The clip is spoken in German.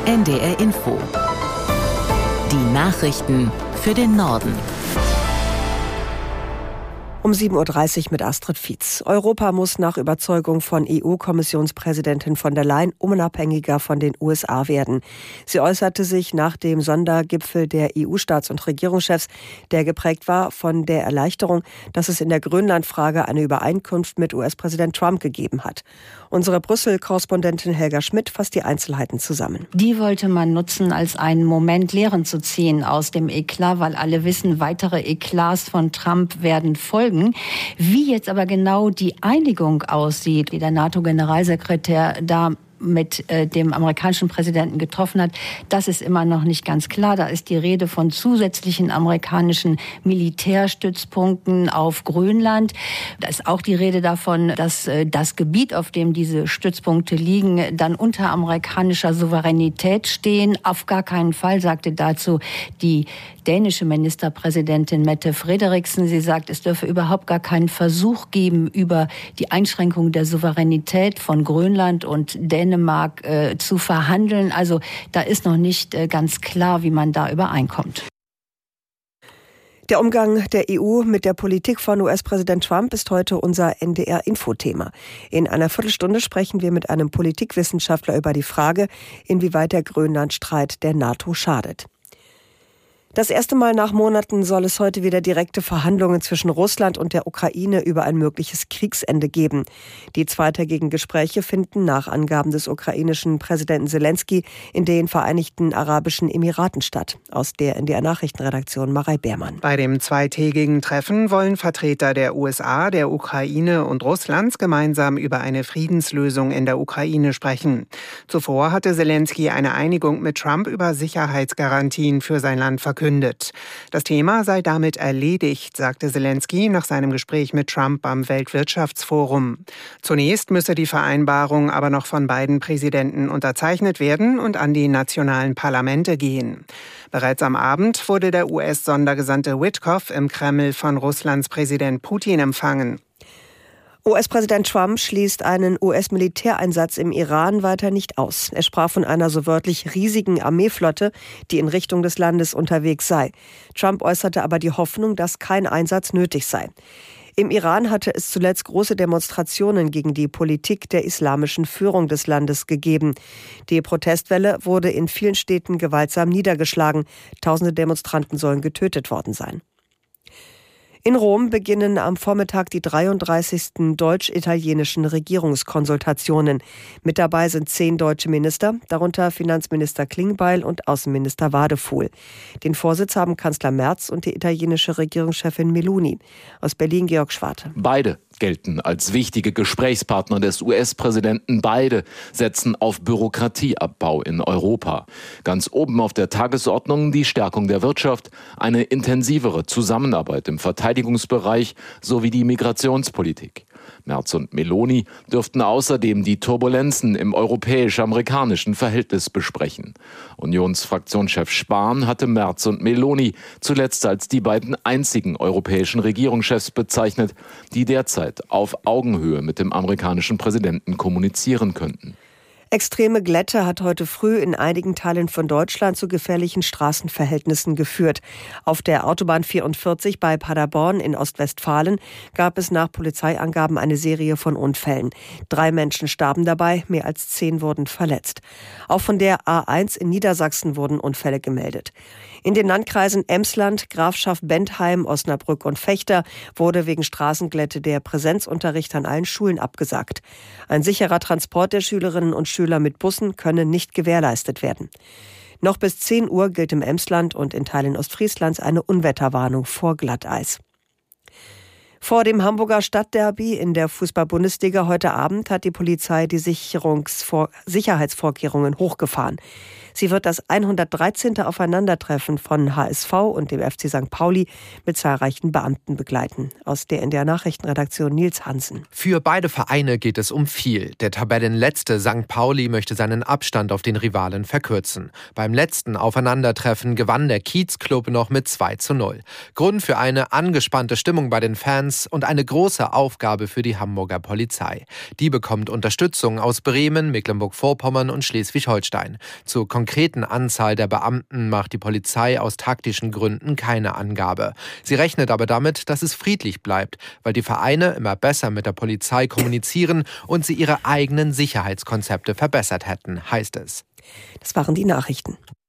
NDR Info. Die Nachrichten für den Norden. Um 7.30 Uhr mit Astrid Fietz. Europa muss nach Überzeugung von EU-Kommissionspräsidentin von der Leyen unabhängiger von den USA werden. Sie äußerte sich nach dem Sondergipfel der EU-Staats- und Regierungschefs, der geprägt war von der Erleichterung, dass es in der Grönland-Frage eine Übereinkunft mit US-Präsident Trump gegeben hat. Unsere Brüssel-Korrespondentin Helga Schmidt fasst die Einzelheiten zusammen. Die wollte man nutzen, als einen Moment Lehren zu ziehen aus dem Eklat, weil alle wissen, weitere Eklats von Trump werden folgen. Wie jetzt aber genau die Einigung aussieht, die der NATO-Generalsekretär da mit dem amerikanischen Präsidenten getroffen hat, das ist immer noch nicht ganz klar. Da ist die Rede von zusätzlichen amerikanischen Militärstützpunkten auf Grönland. Da ist auch die Rede davon, dass das Gebiet, auf dem diese Stützpunkte liegen, dann unter amerikanischer Souveränität stehen. Auf gar keinen Fall, sagte dazu die dänische Ministerpräsidentin Mette Frederiksen. Sie sagt, es dürfe überhaupt gar keinen Versuch geben, über die Einschränkung der Souveränität von Grönland und Dänemark zu verhandeln. Also da ist noch nicht ganz klar, wie man da übereinkommt. Der Umgang der EU mit der Politik von US-Präsident Trump ist heute unser NDR-Infothema. In einer Viertelstunde sprechen wir mit einem Politikwissenschaftler über die Frage, inwieweit der Grönlandstreit der NATO schadet. Das erste Mal nach Monaten soll es heute wieder direkte Verhandlungen zwischen Russland und der Ukraine über ein mögliches Kriegsende geben. Die zweitägigen Gespräche finden nach Angaben des ukrainischen Präsidenten Selenskyj in den Vereinigten Arabischen Emiraten statt. Aus der NDR-Nachrichtenredaktion Marei Beermann. Bei dem zweitägigen Treffen wollen Vertreter der USA, der Ukraine und Russlands gemeinsam über eine Friedenslösung in der Ukraine sprechen. Zuvor hatte Selenskyj eine Einigung mit Trump über Sicherheitsgarantien für sein Land verkündet. Das Thema sei damit erledigt, sagte Selenskyj nach seinem Gespräch mit Trump am Weltwirtschaftsforum. Zunächst müsse die Vereinbarung aber noch von beiden Präsidenten unterzeichnet werden und an die nationalen Parlamente gehen. Bereits am Abend wurde der US-Sondergesandte Witkoff im Kreml von Russlands Präsident Putin empfangen. US-Präsident Trump schließt einen US-Militäreinsatz im Iran weiter nicht aus. Er sprach von einer so wörtlich riesigen Armeeflotte, die in Richtung des Landes unterwegs sei. Trump äußerte aber die Hoffnung, dass kein Einsatz nötig sei. Im Iran hatte es zuletzt große Demonstrationen gegen die Politik der islamischen Führung des Landes gegeben. Die Protestwelle wurde in vielen Städten gewaltsam niedergeschlagen. Tausende Demonstranten sollen getötet worden sein. In Rom beginnen am Vormittag die 33. deutsch-italienischen Regierungskonsultationen. Mit dabei sind 10 deutsche Minister, darunter Finanzminister Klingbeil und Außenminister Wadefuhl. Den Vorsitz haben Kanzler Merz und die italienische Regierungschefin Meloni. Aus Berlin Georg Schwarte. Beide gelten als wichtige Gesprächspartner des US-Präsidenten. Beide setzen auf Bürokratieabbau in Europa. Ganz oben auf der Tagesordnung die Stärkung der Wirtschaft, eine intensivere Zusammenarbeit im Verteidigungsbereich sowie die Migrationspolitik. Merz und Meloni dürften außerdem die Turbulenzen im europäisch-amerikanischen Verhältnis besprechen. Unionsfraktionschef Spahn hatte Merz und Meloni zuletzt als die beiden einzigen europäischen Regierungschefs bezeichnet, die derzeit auf Augenhöhe mit dem amerikanischen Präsidenten kommunizieren könnten. Extreme Glätte hat heute früh in einigen Teilen von Deutschland zu gefährlichen Straßenverhältnissen geführt. Auf der Autobahn 44 bei Paderborn in Ostwestfalen gab es nach Polizeiangaben eine Serie von Unfällen. 3 Menschen starben dabei, mehr als 10 wurden verletzt. Auch von der A1 in Niedersachsen wurden Unfälle gemeldet. In den Landkreisen Emsland, Grafschaft Bentheim, Osnabrück und Vechta wurde wegen Straßenglätte der Präsenzunterricht an allen Schulen abgesagt. Ein sicherer Transport der Schülerinnen und Schüler mit Bussen könne nicht gewährleistet werden. Noch bis 10 Uhr gilt im Emsland und in Teilen Ostfrieslands eine Unwetterwarnung vor Glatteis. Vor dem Hamburger Stadtderby in der Fußball-Bundesliga heute Abend hat die Polizei die Sicherheitsvorkehrungen hochgefahren. Sie wird das 113. Aufeinandertreffen von HSV und dem FC St. Pauli mit zahlreichen Beamten begleiten. Aus der NDR-Nachrichtenredaktion Nils Hansen. Für beide Vereine geht es um viel. Der Tabellenletzte St. Pauli möchte seinen Abstand auf den Rivalen verkürzen. Beim letzten Aufeinandertreffen gewann der Kiezclub noch mit 2:0. Grund für eine angespannte Stimmung bei den Fans Brisanz und eine große Aufgabe für die Hamburger Polizei. Die bekommt Unterstützung aus Bremen, Mecklenburg-Vorpommern und Schleswig-Holstein. Zur konkreten Anzahl der Beamten macht die Polizei aus taktischen Gründen keine Angabe. Sie rechnet aber damit, dass es friedlich bleibt, weil die Vereine immer besser mit der Polizei kommunizieren und sie ihre eigenen Sicherheitskonzepte verbessert hätten, heißt es. Das waren die Nachrichten.